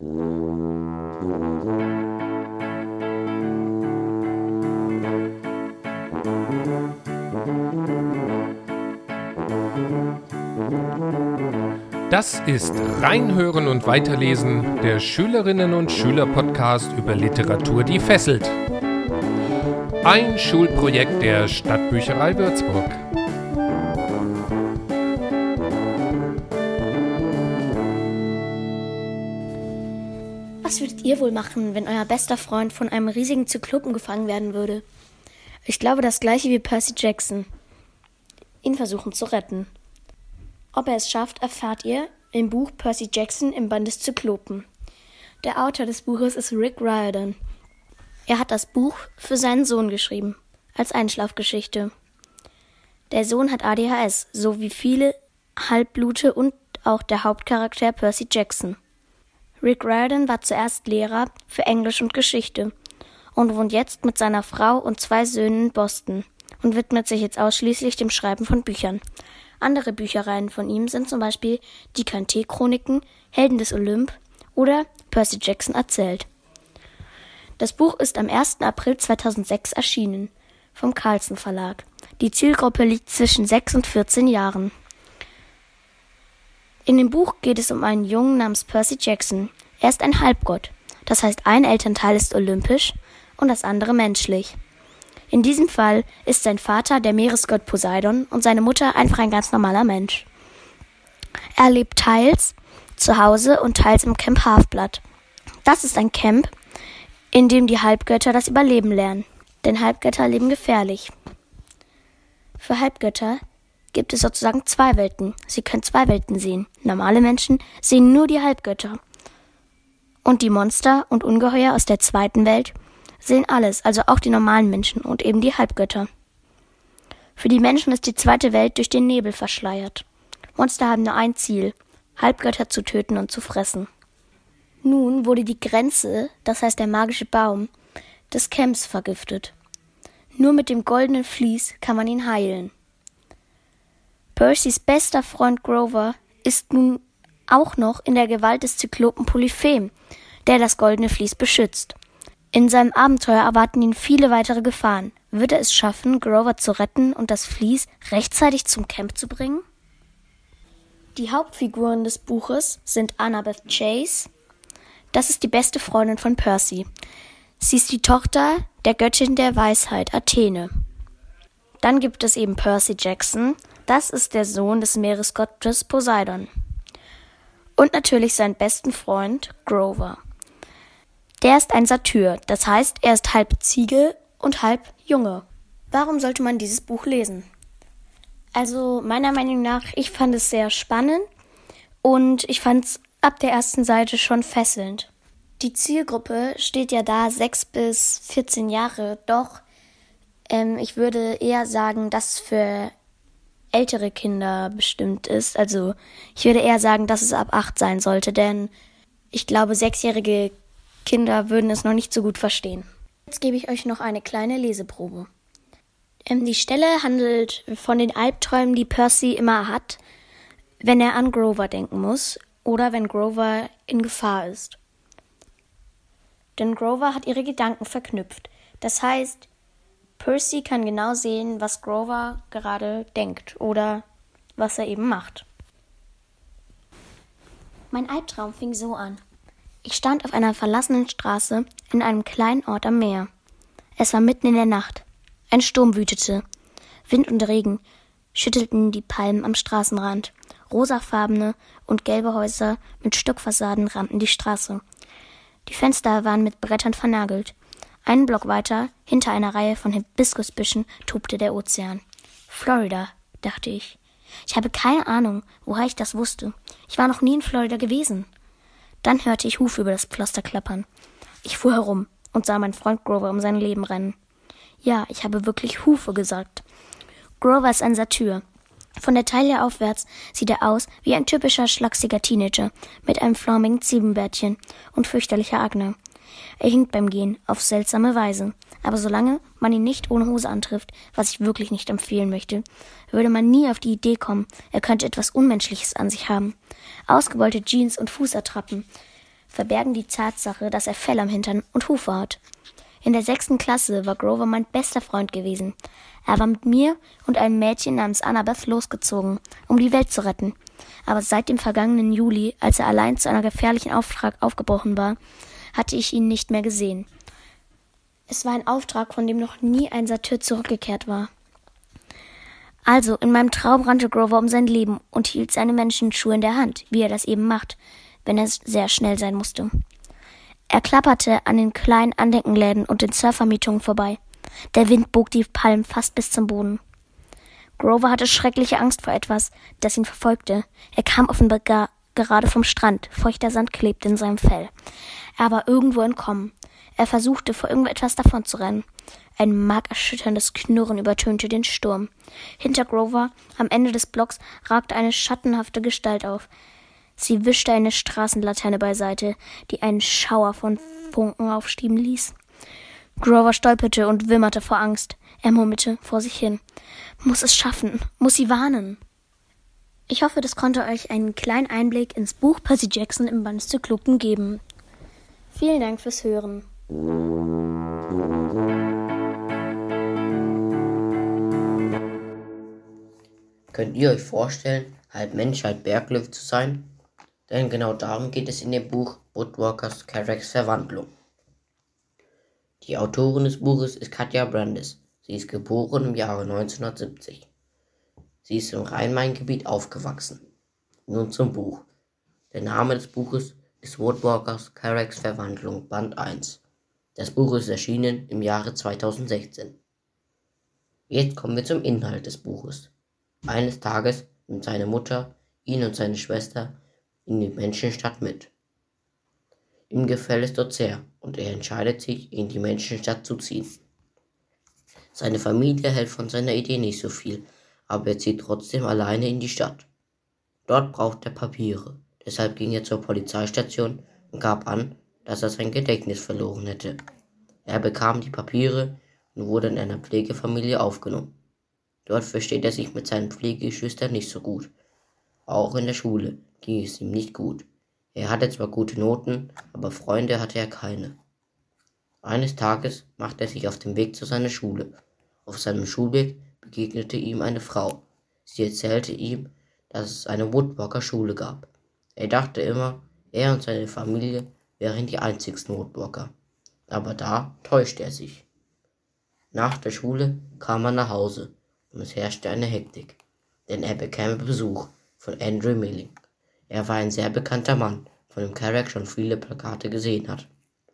Das ist Reinhören und Weiterlesen, der Schülerinnen- und Schüler-Podcast über Literatur, die fesselt. Ein Schulprojekt der Stadtbücherei Würzburg. Was würdet ihr wohl machen, wenn euer bester Freund von einem riesigen Zyklopen gefangen werden würde? Ich glaube das gleiche wie Percy Jackson. Ihn versuchen zu retten. Ob er es schafft, erfahrt ihr im Buch Percy Jackson im Band des Zyklopen. Der Autor des Buches ist Rick Riordan. Er hat das Buch für seinen Sohn geschrieben, als Einschlafgeschichte. Der Sohn hat ADHS, so wie viele Halbblute und auch der Hauptcharakter Percy Jackson. Rick Riordan war zuerst Lehrer für Englisch und Geschichte und wohnt jetzt mit seiner Frau und 2 Söhnen in Boston und widmet sich jetzt ausschließlich dem Schreiben von Büchern. Andere Büchereien von ihm sind zum Beispiel die Kanté-Chroniken, Helden des Olymp oder Percy Jackson erzählt. Das Buch ist am 1. April 2006 erschienen, vom Carlsen Verlag. Die Zielgruppe liegt zwischen 6 und 14 Jahren. In dem Buch geht es um einen Jungen namens Percy Jackson. Er ist ein Halbgott, das heißt ein Elternteil ist olympisch und das andere menschlich. In diesem Fall ist sein Vater der Meeresgott Poseidon und seine Mutter einfach ein ganz normaler Mensch. Er lebt teils zu Hause und teils im Camp Half-Blood. Das ist ein Camp, in dem die Halbgötter das Überleben lernen, denn Halbgötter leben gefährlich. Für Halbgötter gibt es sozusagen 2 Welten. Sie können 2 Welten sehen. Normale Menschen sehen nur die Halbgötter. Und die Monster und Ungeheuer aus der 2. Welt sehen alles, also auch die normalen Menschen und eben die Halbgötter. Für die Menschen ist die 2. Welt durch den Nebel verschleiert. Monster haben nur ein Ziel, Halbgötter zu töten und zu fressen. Nun wurde die Grenze, das heißt der magische Baum, des Camps vergiftet. Nur mit dem goldenen Vlies kann man ihn heilen. Percys bester Freund Grover ist nun auch noch in der Gewalt des Zyklopen Polyphem, der das goldene Vlies beschützt. In seinem Abenteuer erwarten ihn viele weitere Gefahren. Wird er es schaffen, Grover zu retten und das Vlies rechtzeitig zum Camp zu bringen? Die Hauptfiguren des Buches sind Annabeth Chase. Das ist die beste Freundin von Percy. Sie ist die Tochter der Göttin der Weisheit, Athene. Dann gibt es eben Percy Jackson. Das ist der Sohn des Meeresgottes Poseidon. Und natürlich seinen besten Freund Grover. Der ist ein Satyr, das heißt, er ist halb Ziege und halb Junge. Warum sollte man dieses Buch lesen? Also meiner Meinung nach, ich fand es sehr spannend und ich fand es ab der ersten Seite schon fesselnd. Die Zielgruppe steht ja da 6 bis 14 Jahre, doch ich würde eher sagen, dass es für ältere Kinder bestimmt ist. Also ich würde eher sagen, dass es ab 8 sein sollte, denn ich glaube, 6-jährige Kinder würden es noch nicht so gut verstehen. Jetzt gebe ich euch noch eine kleine Leseprobe. Die Stelle handelt von den Albträumen, die Percy immer hat, wenn er an Grover denken muss oder wenn Grover in Gefahr ist. Denn Grover hat ihre Gedanken verknüpft. Das heißt, Percy kann genau sehen, was Grover gerade denkt oder was er eben macht. Mein Albtraum fing so an. Ich stand auf einer verlassenen Straße in einem kleinen Ort am Meer. Es war mitten in der Nacht. Ein Sturm wütete. Wind und Regen schüttelten die Palmen am Straßenrand. Rosafarbene und gelbe Häuser mit Stuckfassaden rahmten die Straße. Die Fenster waren mit Brettern vernagelt. Einen Block weiter, hinter einer Reihe von Hibiskusbüschen, tobte der Ozean. Florida, dachte ich. Ich habe keine Ahnung, woher ich das wusste. Ich war noch nie in Florida gewesen. Dann hörte ich Hufe über das Pflaster klappern. Ich fuhr herum und sah meinen Freund Grover um sein Leben rennen. Ja, ich habe wirklich Hufe gesagt. Grover ist ein Satyr. Von der Taille aufwärts sieht er aus wie ein typischer schlachsiger Teenager mit einem flaumigen Ziegenbärtchen und fürchterlicher Akne. Er hinkt beim Gehen auf seltsame Weise, aber solange man ihn nicht ohne Hose antrifft, was ich wirklich nicht empfehlen möchte, würde man nie auf die Idee kommen, er könnte etwas Unmenschliches an sich haben. Ausgebeulte Jeans und Fußattrappen, verbergen die Tatsache, dass er Fell am Hintern und Hufe hat. In der 6. Klasse war Grover mein bester Freund gewesen. Er war mit mir und einem Mädchen namens Annabeth losgezogen, um die Welt zu retten. Aber seit dem vergangenen Juli, als er allein zu einer gefährlichen Auftrag aufgebrochen war, hatte ich ihn nicht mehr gesehen. Es war ein Auftrag, von dem noch nie ein Satyr zurückgekehrt war. Also, in meinem Traum rannte Grover um sein Leben und hielt seine Menschenschuhe in der Hand, wie er das eben macht, wenn er sehr schnell sein musste. Er klapperte an den kleinen Andenkenläden und den Surfvermietungen vorbei. Der Wind bog die Palmen fast bis zum Boden. Grover hatte schreckliche Angst vor etwas, das ihn verfolgte. Er kam offenbar gerade vom Strand. Feuchter Sand klebte in seinem Fell. Er war irgendwo entkommen. Er versuchte, vor irgendetwas davonzurennen. Ein markerschütterndes Knurren übertönte den Sturm. Hinter Grover, am Ende des Blocks, ragte eine schattenhafte Gestalt auf. Sie wischte eine Straßenlaterne beiseite, die einen Schauer von Funken aufstieben ließ. Grover stolperte und wimmerte vor Angst. Er murmelte vor sich hin. Muss es schaffen, muss sie warnen. Ich hoffe, das konnte euch einen kleinen Einblick ins Buch Percy Jackson im Band des Zyklopen geben. Vielen Dank fürs Hören. Könnt ihr euch vorstellen, halb Mensch, halb Berglöwe zu sein? Denn genau darum geht es in dem Buch Woodwalkers Carax Verwandlung. Die Autorin des Buches ist Katja Brandis. Sie ist geboren im Jahre 1970. Sie ist im Rhein-Main-Gebiet aufgewachsen. Nun zum Buch. Der Name des Buches ist Woodwalkers Carax Verwandlung, Band 1. Das Buch ist erschienen im Jahre 2016. Jetzt kommen wir zum Inhalt des Buches. Eines Tages nimmt seine Mutter ihn und seine Schwester in die Menschenstadt mit. Ihm gefällt es dort sehr und er entscheidet sich, in die Menschenstadt zu ziehen. Seine Familie hält von seiner Idee nicht so viel, aber er zieht trotzdem alleine in die Stadt. Dort braucht er Papiere, deshalb ging er zur Polizeistation und gab an, dass er sein Gedächtnis verloren hätte. Er bekam die Papiere und wurde in einer Pflegefamilie aufgenommen. Dort versteht er sich mit seinen Pflegegeschwistern nicht so gut. Auch in der Schule ging es ihm nicht gut. Er hatte zwar gute Noten, aber Freunde hatte er keine. Eines Tages machte er sich auf den Weg zu seiner Schule. Auf seinem Schulweg begegnete ihm eine Frau. Sie erzählte ihm, dass es eine Woodwalker-Schule gab. Er dachte immer, er und seine Familie wären die einzigsten Woodwalker. Aber da täuschte er sich. Nach der Schule kam er nach Hause und es herrschte eine Hektik, denn er bekäme Besuch von Andrew Milling. Er war ein sehr bekannter Mann, von dem Carax schon viele Plakate gesehen hat.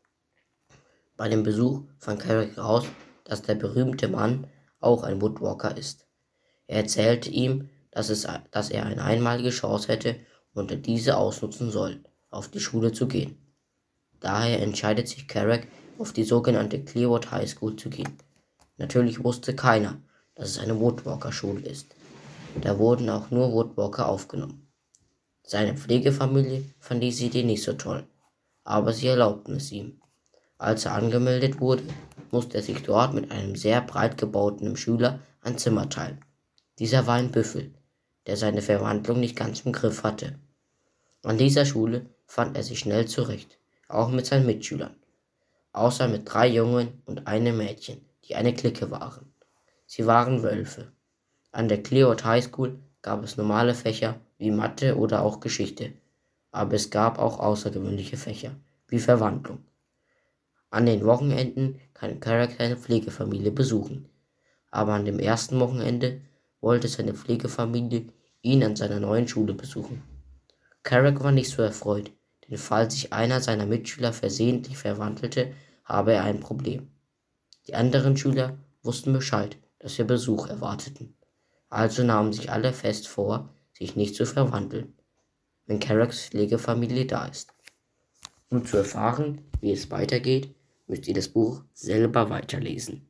Bei dem Besuch fand Carax raus, dass der berühmte Mann auch ein Woodwalker ist. Er erzählte ihm, dass er eine einmalige Chance hätte und er diese ausnutzen soll, auf die Schule zu gehen. Daher entscheidet sich Carax, auf die sogenannte Clearwood High School zu gehen. Natürlich wusste keiner, dass es eine Woodwalker-Schule ist. Da wurden auch nur Woodwalker aufgenommen. Seine Pflegefamilie fand diese Idee nicht so toll, aber sie erlaubten es ihm. Als er angemeldet wurde, musste er sich dort mit einem sehr breit gebauten Schüler ein Zimmer teilen. Dieser war ein Büffel, der seine Verwandlung nicht ganz im Griff hatte. An dieser Schule fand er sich schnell zurecht, auch mit seinen Mitschülern, außer mit 3 Jungen und einem Mädchen, die eine Clique waren. Sie waren Wölfe. An der Clearwood High School gab es normale Fächer wie Mathe oder auch Geschichte, aber es gab auch außergewöhnliche Fächer wie Verwandlung. An den Wochenenden kann Carax seine Pflegefamilie besuchen, aber an dem ersten Wochenende wollte seine Pflegefamilie ihn an seiner neuen Schule besuchen. Carax war nicht so erfreut, denn falls sich einer seiner Mitschüler versehentlich verwandelte, habe er ein Problem. Die anderen Schüler wussten Bescheid, dass wir Besuch erwarteten. Also nahmen sich alle fest vor, sich nicht zu verwandeln, wenn Carax Pflegefamilie da ist. Um zu erfahren, wie es weitergeht, müsst ihr das Buch selber weiterlesen.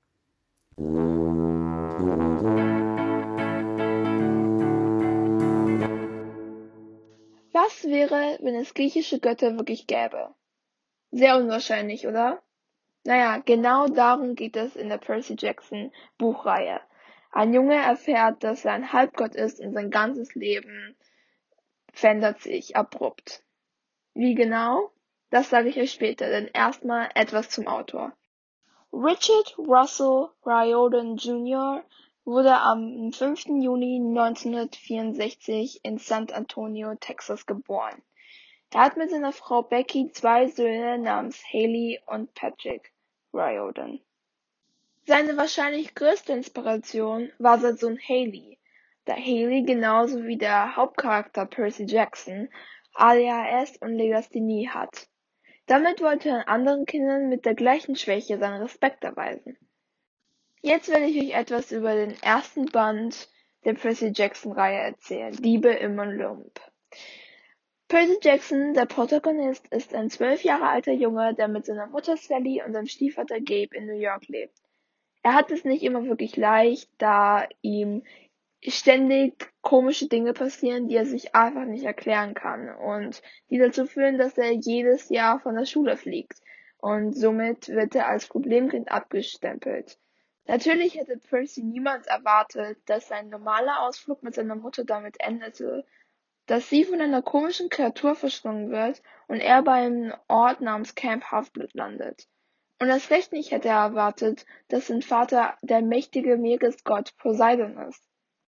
Was wäre, wenn es griechische Götter wirklich gäbe? Sehr unwahrscheinlich, oder? Naja, genau darum geht es in der Percy Jackson Buchreihe. Ein Junge erfährt, dass er ein Halbgott ist und sein ganzes Leben verändert sich abrupt. Wie genau? Das sage ich euch später, denn erstmal etwas zum Autor. Richard Russell Riordan Jr. wurde am 5. Juni 1964 in San Antonio, Texas geboren. Er hat mit seiner Frau Becky 2 Söhne namens Haley und Patrick Riordan. Seine wahrscheinlich größte Inspiration war sein Sohn Haley, da Haley genauso wie der Hauptcharakter Percy Jackson ADHS und Legasthenie hat. Damit wollte er anderen Kindern mit der gleichen Schwäche seinen Respekt erweisen. Jetzt werde ich euch etwas über den ersten Band der Percy Jackson-Reihe erzählen, Diebe im Olymp. Percy Jackson, der Protagonist, ist ein 12 Jahre alter Junge, der mit seiner Mutter Sally und seinem Stiefvater Gabe in New York lebt. Er hat es nicht immer wirklich leicht, da ihm ständig komische Dinge passieren, die er sich einfach nicht erklären kann und die dazu führen, dass er jedes Jahr von der Schule fliegt und somit wird er als Problemkind abgestempelt. Natürlich hätte Percy niemals erwartet, dass sein normaler Ausflug mit seiner Mutter damit endete, dass sie von einer komischen Kreatur verschlungen wird und er bei einem Ort namens Camp Half-Blood landet. Und erst recht nicht hätte er erwartet, dass sein Vater der mächtige Meeresgott Poseidon ist.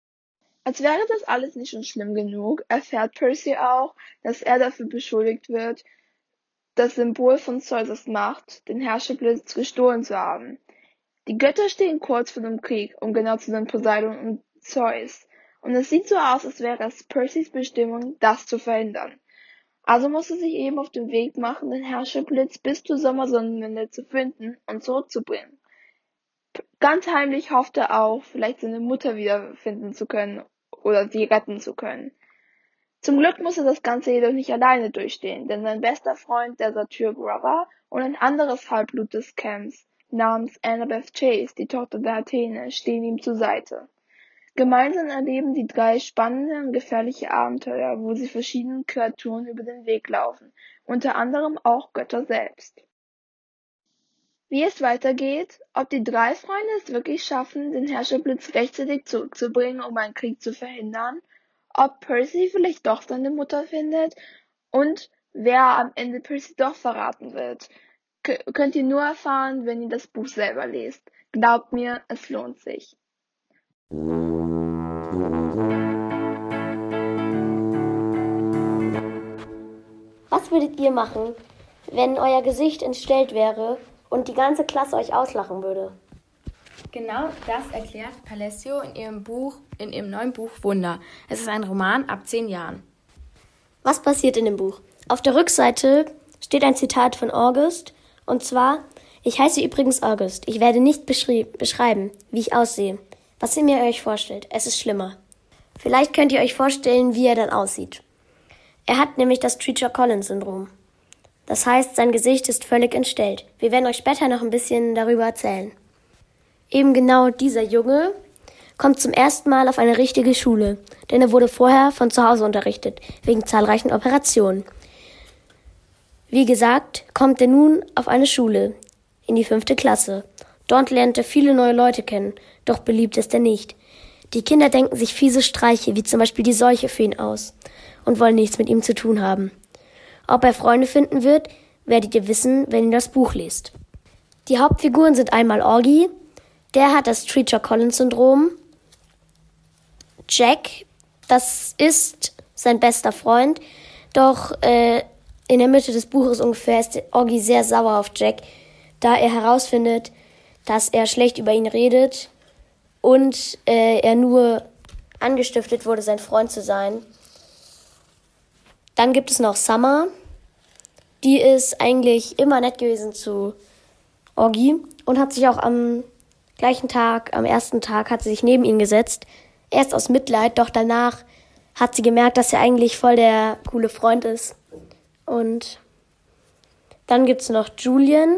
Als wäre das alles nicht schon schlimm genug, erfährt Percy auch, dass er dafür beschuldigt wird, das Symbol von Zeus' Macht, den Herrscherblitz, gestohlen zu haben. Die Götter stehen kurz vor dem Krieg, um genau zu sein Poseidon und Zeus. Und es sieht so aus, als wäre es Percys Bestimmung, das zu verhindern. Also muss er sich eben auf den Weg machen, den Herrscherblitz bis zur Sommersonnenwende zu finden und zurückzubringen. Ganz heimlich hofft er auch, vielleicht seine Mutter wiederfinden zu können oder sie retten zu können. Zum Glück muss er das Ganze jedoch nicht alleine durchstehen, denn sein bester Freund, der Satyr Grover, und ein anderes Halbblut des Camps namens Annabeth Chase, die Tochter der Athene, stehen ihm zur Seite. Gemeinsam erleben die 3 spannende und gefährliche Abenteuer, wo sie verschiedenen Kreaturen über den Weg laufen, unter anderem auch Götter selbst. Wie es weitergeht, ob die 3 Freunde es wirklich schaffen, den Herrscherblitz rechtzeitig zurückzubringen, um einen Krieg zu verhindern, ob Percy vielleicht doch seine Mutter findet und wer am Ende Percy doch verraten wird, könnt ihr nur erfahren, wenn ihr das Buch selber lest. Glaubt mir, es lohnt sich. Was würdet ihr machen, wenn euer Gesicht entstellt wäre und die ganze Klasse euch auslachen würde? Genau das erklärt Alessio in ihrem neuen Buch Wunder. Es ist ein Roman ab 10 Jahren. Was passiert in dem Buch? Auf der Rückseite steht ein Zitat von August, und zwar: Ich heiße übrigens August. Ich werde nicht beschreiben, wie ich aussehe. Was ihr mir euch vorstellt, es ist schlimmer. Vielleicht könnt ihr euch vorstellen, wie er dann aussieht. Er hat nämlich das Treacher-Collins-Syndrom. Das heißt, sein Gesicht ist völlig entstellt. Wir werden euch später noch ein bisschen darüber erzählen. Eben genau dieser Junge kommt zum ersten Mal auf eine richtige Schule, denn er wurde vorher von zu Hause unterrichtet, wegen zahlreichen Operationen. Wie gesagt, kommt er nun auf eine Schule, in die 5. Klasse. Dort lernt er viele neue Leute kennen, doch beliebt ist er nicht. Die Kinder denken sich fiese Streiche, wie zum Beispiel die Seuche, für ihn aus und wollen nichts mit ihm zu tun haben. Ob er Freunde finden wird, werdet ihr wissen, wenn ihr das Buch lest. Die Hauptfiguren sind einmal Augie, der hat das Treacher-Collins-Syndrom. Jack, das ist sein bester Freund, doch in der Mitte des Buches ungefähr ist Augie sehr sauer auf Jack, da er herausfindet, dass er schlecht über ihn redet und er nur angestiftet wurde, sein Freund zu sein. Dann gibt es noch Summer, die ist eigentlich immer nett gewesen zu Augie und hat sich auch am ersten Tag, hat sie sich neben ihn gesetzt. Erst aus Mitleid, doch danach hat sie gemerkt, dass er eigentlich voll der coole Freund ist. Und dann gibt's noch Julian.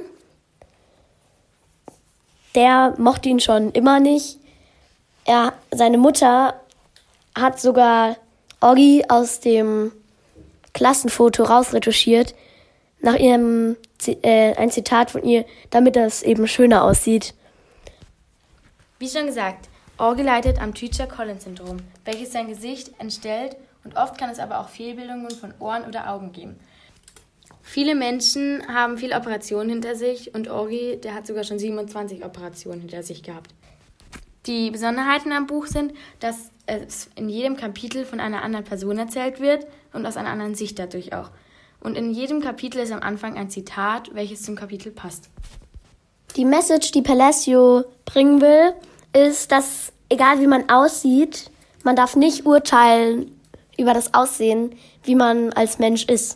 Der mochte ihn schon immer nicht. Seine Mutter hat sogar Augie aus dem Klassenfoto rausretuschiert, nach ihrem ein Zitat von ihr, damit das eben schöner aussieht. Wie schon gesagt, Augie leidet am Treacher-Collins-Syndrom, welches sein Gesicht entstellt und oft kann es aber auch Fehlbildungen von Ohren oder Augen geben. Viele Menschen haben viele Operationen hinter sich und Ori, der hat sogar schon 27 Operationen hinter sich gehabt. Die Besonderheiten am Buch sind, dass es in jedem Kapitel von einer anderen Person erzählt wird und aus einer anderen Sicht dadurch auch. Und in jedem Kapitel ist am Anfang ein Zitat, welches zum Kapitel passt. Die Message, die Palacio bringen will, ist, dass egal wie man aussieht, man darf nicht urteilen über das Aussehen, wie man als Mensch ist.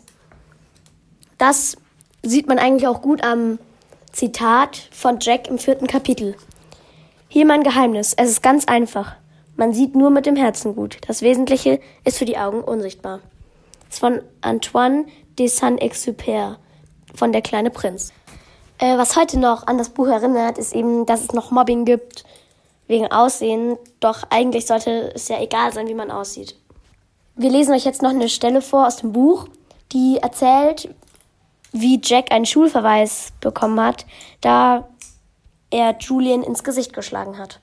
Das sieht man eigentlich auch gut am Zitat von Jack im 4. Kapitel. Hier mein Geheimnis. Es ist ganz einfach. Man sieht nur mit dem Herzen gut. Das Wesentliche ist für die Augen unsichtbar. Das ist von Antoine de Saint-Exupéry, von Der kleine Prinz. Was heute noch an das Buch erinnert, ist eben, dass es noch Mobbing gibt wegen Aussehen. Doch eigentlich sollte es ja egal sein, wie man aussieht. Wir lesen euch jetzt noch eine Stelle vor aus dem Buch, die erzählt, wie Jack einen Schulverweis bekommen hat, da er Julian ins Gesicht geschlagen hat.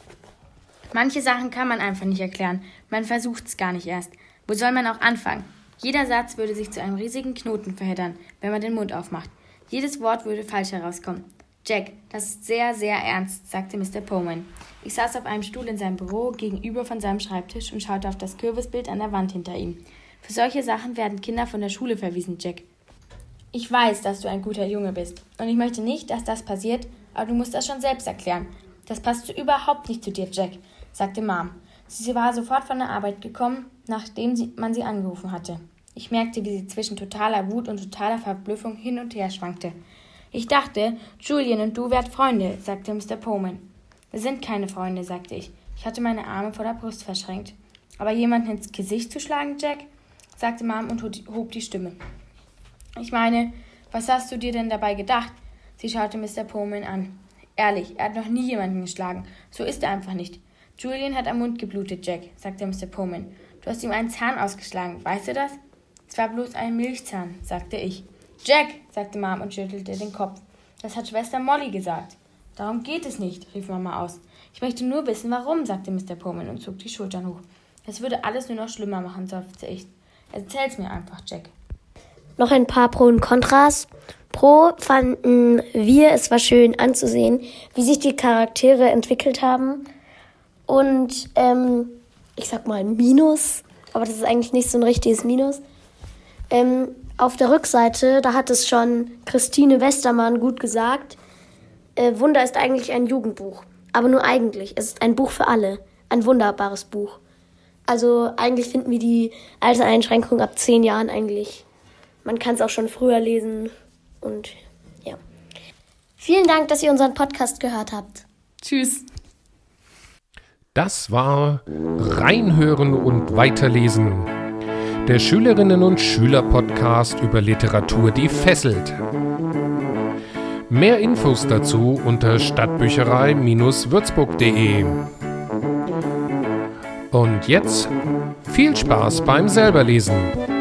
Manche Sachen kann man einfach nicht erklären. Man versucht es gar nicht erst. Wo soll man auch anfangen? Jeder Satz würde sich zu einem riesigen Knoten verheddern, wenn man den Mund aufmacht. Jedes Wort würde falsch herauskommen. Jack, das ist sehr, sehr ernst, sagte Mr. Pullman. Ich saß auf einem Stuhl in seinem Büro gegenüber von seinem Schreibtisch und schaute auf das Kürbisbild an der Wand hinter ihm. Für solche Sachen werden Kinder von der Schule verwiesen, Jack. Ich weiß, dass du ein guter Junge bist und ich möchte nicht, dass das passiert, aber du musst das schon selbst erklären. Das passt überhaupt nicht zu dir, Jack, sagte Mom. Sie war sofort von der Arbeit gekommen, nachdem man sie angerufen hatte. Ich merkte, wie sie zwischen totaler Wut und totaler Verblüffung hin und her schwankte. Ich dachte, Julian und du wärt Freunde, sagte Mr. Pullman. Wir sind keine Freunde, sagte ich. Ich hatte meine Arme vor der Brust verschränkt. Aber jemanden ins Gesicht zu schlagen, Jack? Sagte Mom und hob die Stimme. Ich meine, was hast du dir denn dabei gedacht? Sie schaute Mr. Pullman an. Ehrlich, er hat noch nie jemanden geschlagen. So ist er einfach nicht. Julian hat am Mund geblutet, Jack, sagte Mr. Pullman. Du hast ihm einen Zahn ausgeschlagen, weißt du das? Es war bloß ein Milchzahn, sagte ich. Jack, sagte Mom und schüttelte den Kopf. Das hat Schwester Molly gesagt. Darum geht es nicht, rief Mama aus. Ich möchte nur wissen, warum, sagte Mr. Pullman und zog die Schultern hoch. Das würde alles nur noch schlimmer machen, seufzte ich. Erzähl's mir einfach, Jack. Noch ein paar Pro und Kontras. Pro fanden wir, es war schön anzusehen, wie sich die Charaktere entwickelt haben. Und ich sag mal Minus, aber das ist eigentlich nicht so ein richtiges Minus. Auf der Rückseite, da hat es schon Christine Westermann gut gesagt, Wunder ist eigentlich ein Jugendbuch, aber nur eigentlich. Es ist ein Buch für alle, ein wunderbares Buch. Also eigentlich finden wir die Alterseinschränkung ab 10 Jahren eigentlich. Man kann es auch schon früher lesen und ja. Vielen Dank, dass ihr unseren Podcast gehört habt. Tschüss. Das war Reinhören und Weiterlesen. Der Schülerinnen- und Schüler-Podcast über Literatur, die fesselt. Mehr Infos dazu unter stadtbücherei-würzburg.de. Und jetzt viel Spaß beim Selberlesen.